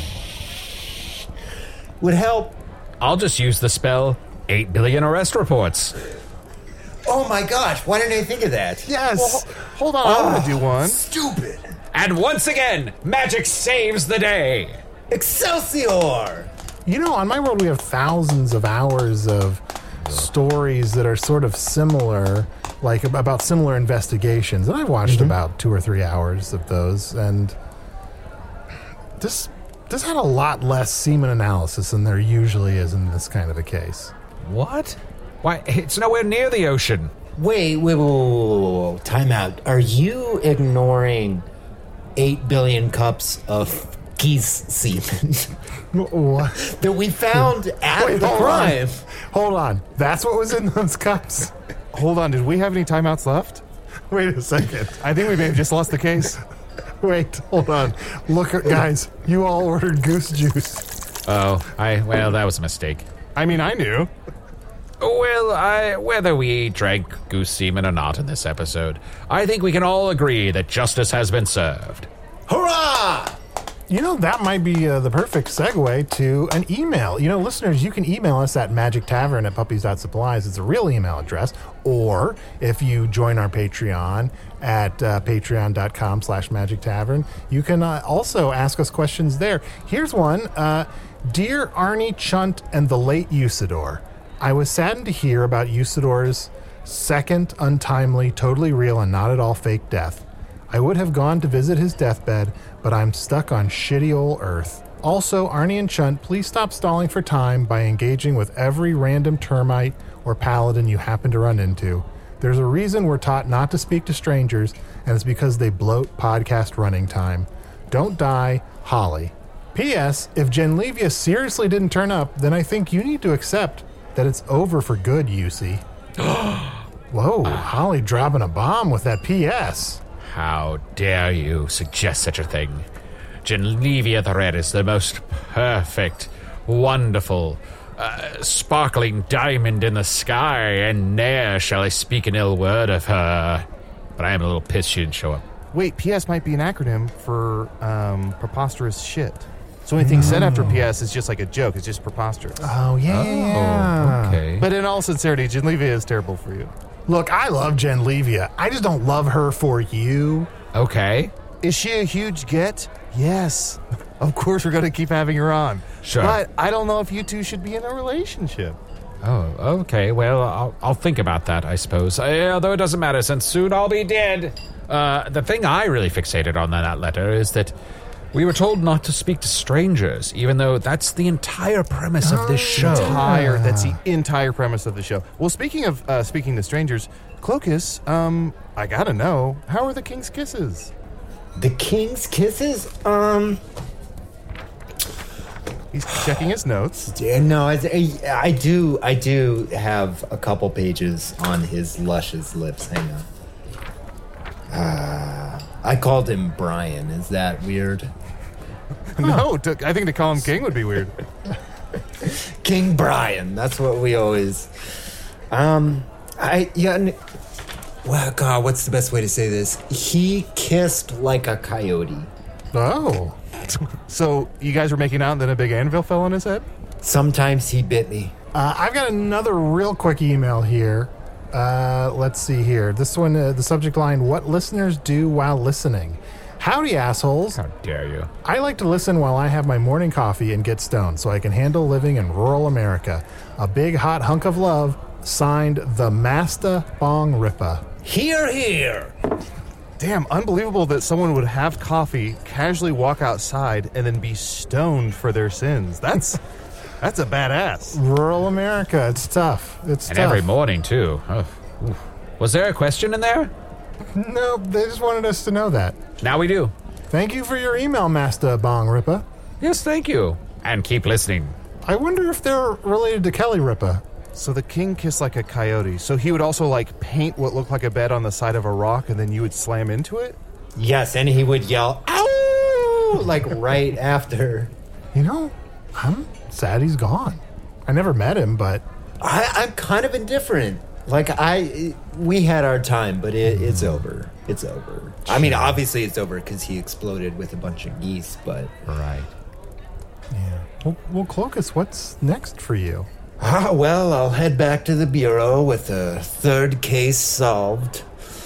Would help. I'll just use the spell eight billion arrest reports. Oh my gosh, why didn't I think of that? Yes. Well, Hold on, I want to do one. Stupid. And once again, magic saves the day. Excelsior! You know, on my world, we have thousands of hours of stories that are sort of similar, like about similar investigations. And I've watched mm-hmm. about two or three hours of those, and this this had a lot less semen analysis than there usually is in this kind of a case. What? Why, it's nowhere near the ocean. Wait, wait, wait, wait, wait, wait. Time out. Are you ignoring eight billion cups of geese semen what? that we found at Wait, the hold crime? On. Hold on. That's what was in those cups? Hold on. Did we have any timeouts left? Wait a second. I think we may have just lost the case. Wait, hold on. Look, guys, you all ordered goose juice. Oh, I, well, that was a mistake. I mean, I knew. Well, I, whether we drank goose semen or not in this episode, I think we can all agree that justice has been served. Hurrah! You know, that might be uh, the perfect segue to an email. You know, listeners, you can email us at magic tavern at puppies dot supplies. It's a real email address. Or if you join our Patreon at uh, patreon.com slash magic tavern, you can uh, also ask us questions there. Here's one. Uh, Dear Arnie Chunt and the late Usador, I was saddened to hear about Usador's second untimely, totally real, and not at all fake death. I would have gone to visit his deathbed, but I'm stuck on shitty old Earth. Also, Arnie and Chunt, please stop stalling for time by engaging with every random termite or paladin you happen to run into. There's a reason we're taught not to speak to strangers, and it's because they bloat podcast running time. Don't die, Holly. P S. If Genlevia seriously didn't turn up, then I think you need to accept that it's over for good, U C. Whoa, Holly dropping a bomb with that P S. How dare you suggest such a thing? Genlevia the Red is the most perfect, wonderful, uh, sparkling diamond in the sky, and ne'er shall I speak an ill word of her. But I am a little pissed she didn't show up. Wait, P S might be an acronym for um, preposterous shit. So anything no. said after P S is just like a joke. It's just preposterous. Oh, yeah. Oh, okay. But in all sincerity, Genlevia is terrible for you. Look, I love Genlevia. I just don't love her for you. Okay. Is she a huge get? Yes. Of course we're going to keep having her on. Sure. But I don't know if you two should be in a relationship. Oh, okay. Well, I'll, I'll think about that, I suppose. Uh, although it doesn't matter, since soon I'll be dead. Uh, the thing I really fixated on in that letter is that we were told not to speak to strangers, even though that's the entire premise of this show. Entire, that's the entire premise of the show. Well, speaking of uh, speaking to strangers, Cloacus, um, I gotta know, how are the King's Kisses? The King's Kisses? Um... He's checking his notes. Yeah, no, I, I do I do have a couple pages on his luscious lips. Hang on. Uh, I called him Brian. Is that weird? No, to, I think to call him King would be weird. King Brian. That's what we always... Um, I... Yeah... Well, God, what's the best way to say this? He kissed like a coyote. Oh. So, you guys were making out and then a big anvil fell on his head? Sometimes he bit me. Uh, I've got another real quick email here. Uh, let's see here. This one, uh, the subject line, what listeners do while listening. Howdy, assholes. How dare you. I like to listen while I have my morning coffee and get stoned so I can handle living in rural America. A big hot hunk of love, signed the Master Bong Ripper. Hear, hear. Damn, unbelievable that someone would have coffee, casually walk outside, and then be stoned for their sins. That's that's a badass. Rural America, it's tough. It's and tough. every morning, too. Oh, was there a question in there? No, they just wanted us to know that. Now we do. Thank you for your email, Master Bong Ripper. Yes, thank you. And keep listening. I wonder if they're related to Kelly Ripa. So the king kissed like a coyote. So he would also, like, paint what looked like a bed on the side of a rock, and then you would slam into it? Yes, and he would yell, ow! Like, right after. You know, I'm sad he's gone. I never met him, but... I, I'm kind of indifferent. Like, I... We had our time, but it, it's over. It's over. I mean, obviously it's over because he exploded with a bunch of geese, but... Right. Yeah. Well, well, Cloacus, what's next for you? Ah, well, I'll head back to the Bureau with a third case solved.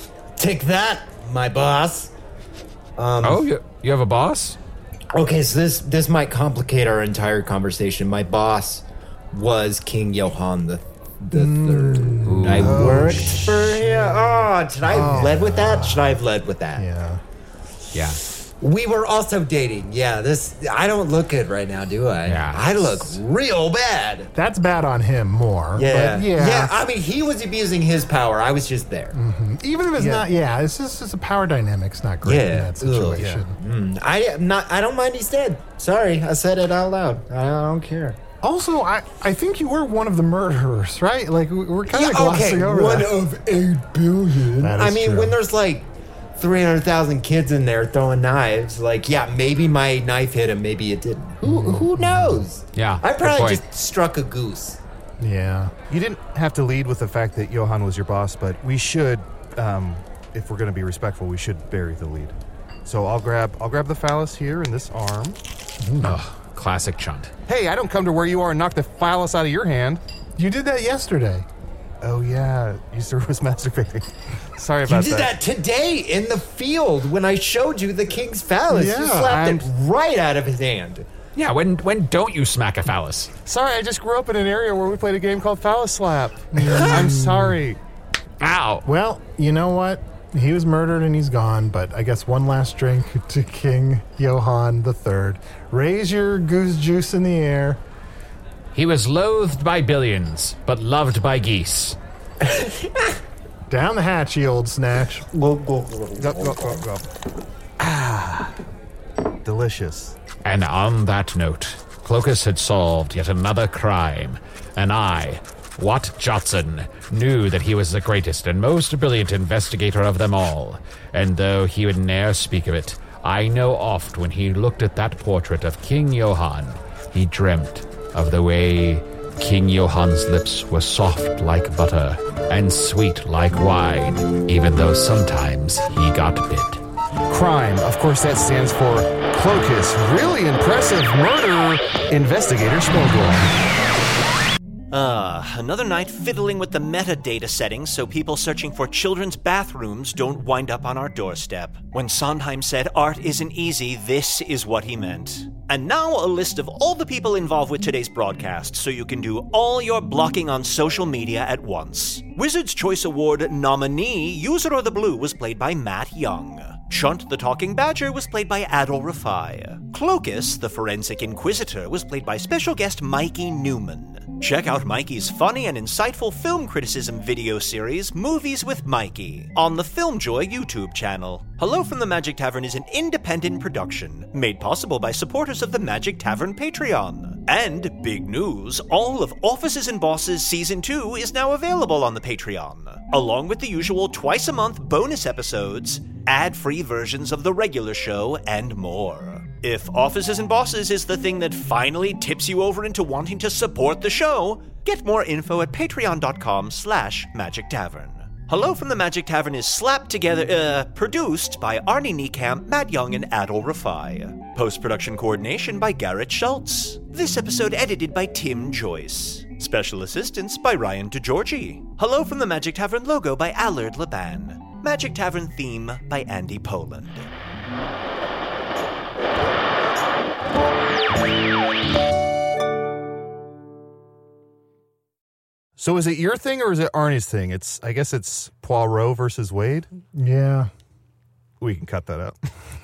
Take that, my boss. Um, oh, you, you have a boss? Okay, so this this might complicate our entire conversation. My boss was King Johann the, the mm. Third. I Oh, worked sh- for him. Oh, should I have Oh, led with that? Should I have led with that? Yeah. Yeah. We were also dating. Yeah, this. I don't look good right now, do I? Yeah. I look real bad. That's bad on him more. Yeah. But yeah. Yeah, I mean, he was abusing his power. I was just there. Mhm. Even if it's Yeah. not, yeah, it's just it's a power dynamic's not great in Yeah. that situation. Ugh, yeah. Mm, I am not. I don't mind he's dead. Sorry, I said it out loud. I don't care. Also, I, I think you were one of the murderers, right? Like, we- we're kind of Yeah, glossing okay, over one that. of eight billion. That I is mean, true. when there's like three hundred thousand kids in there throwing knives, like, yeah, maybe my knife hit him, maybe it didn't. Who who knows? Yeah. I good probably point. just struck a goose. Yeah. You didn't have to lead with the fact that Johann was your boss, but we should, um, if we're going to be respectful, we should bury the lead. So I'll grab I'll grab the phallus here in this arm. Ugh, classic Chunt. Hey, I don't come to where you are and knock the phallus out of your hand. You did that yesterday. Oh yeah, you sir was masturbating. Sorry You about did that today in the field when I showed you the king's phallus. Yeah, you slapped I'm- it right out of his hand. Yeah, when when don't you smack a phallus? Sorry, I just grew up in an area where we played a game called Phallus Slap. I'm sorry. Ow. Well, you know what? He was murdered and he's gone, but I guess one last drink to King Johann the Third. Raise your goose juice in the air. He was loathed by billions, but loved by geese. Down the hatch, ye old snatch. Go, go, go, go, go. Ah, delicious. And on that note, Cloacus had solved yet another crime, and I, Wat Jotson, knew that he was the greatest and most brilliant investigator of them all. And though he would ne'er speak of it, I know oft when he looked at that portrait of King Johann, he dreamt of the way King Johann's lips were soft like butter and sweet like wine, even though sometimes he got bit. Crime, of course, that stands for Cloacus. Really impressive murder investigator Schmogel. Ah, another night fiddling with the metadata settings so people searching for children's bathrooms don't wind up on our doorstep. When Sondheim said art isn't easy, this is what he meant. And now a list of all the people involved with today's broadcast so you can do all your blocking on social media at once. Wizard's Choice Award nominee User of the Blue was played by Matt Young. Chunt the Talking Badger was played by Adol Rafai. Cloacus, the Forensic Inquisitor, was played by special guest Mikey Newman. Check out Mikey's funny and insightful film criticism video series, Movies with Mikey, on the FilmJoy YouTube channel. Hello from the Magic Tavern is an independent production, made possible by supporters of the Magic Tavern Patreon. And big news, all of Offices and Bosses Season two is now available on the Patreon, along with the usual twice-a-month bonus episodes, ad-free versions of the regular show, and more. If Offices and Bosses is the thing that finally tips you over into wanting to support the show, get more info at patreon.com slash Magic Tavern. Hello from the Magic Tavern is slapped together, uh, produced by Arnie Niekamp, Matt Young, and Adol Rafai. Post-production coordination by Garrett Schultz. This episode edited by Tim Joyce. Special assistance by Ryan DeGiorgi. Hello from the Magic Tavern logo by Allard Laban. Magic Tavern theme by Andy Poland. So is it your thing or is it Arnie's thing? It's I guess it's Poirot versus Wade. Yeah. We can cut that out.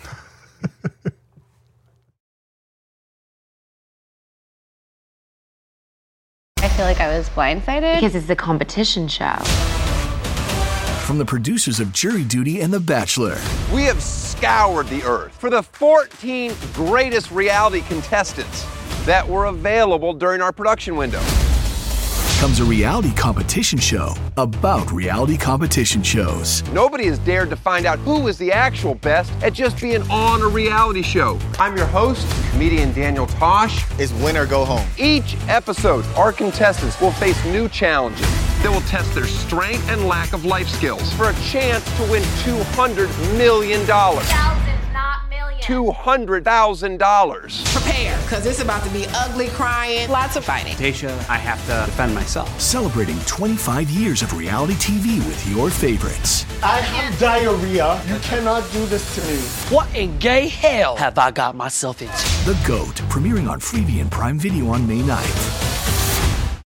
I feel like I was blindsided because it's the competition show. From the producers of Jury Duty and The Bachelor. We have scoured the earth for the fourteen greatest reality contestants that were available during our production window. Comes a reality competition show about reality competition shows. Nobody has dared to find out who is the actual best at just being on a reality show. I'm your host, comedian Daniel Tosh. It's win or go home. Each episode, our contestants will face new challenges that will test their strength and lack of life skills for a chance to win two hundred million dollars. Thousands, not millions. two hundred thousand dollars. Prepare, because it's about to be ugly crying, lots of fighting. Tasha, I have to defend myself. Celebrating twenty-five years of reality T V with your favorites. I have diarrhea. You cannot do this to me. What in gay hell have I got myself into? The GOAT, premiering on Freevee and Prime Video on May ninth.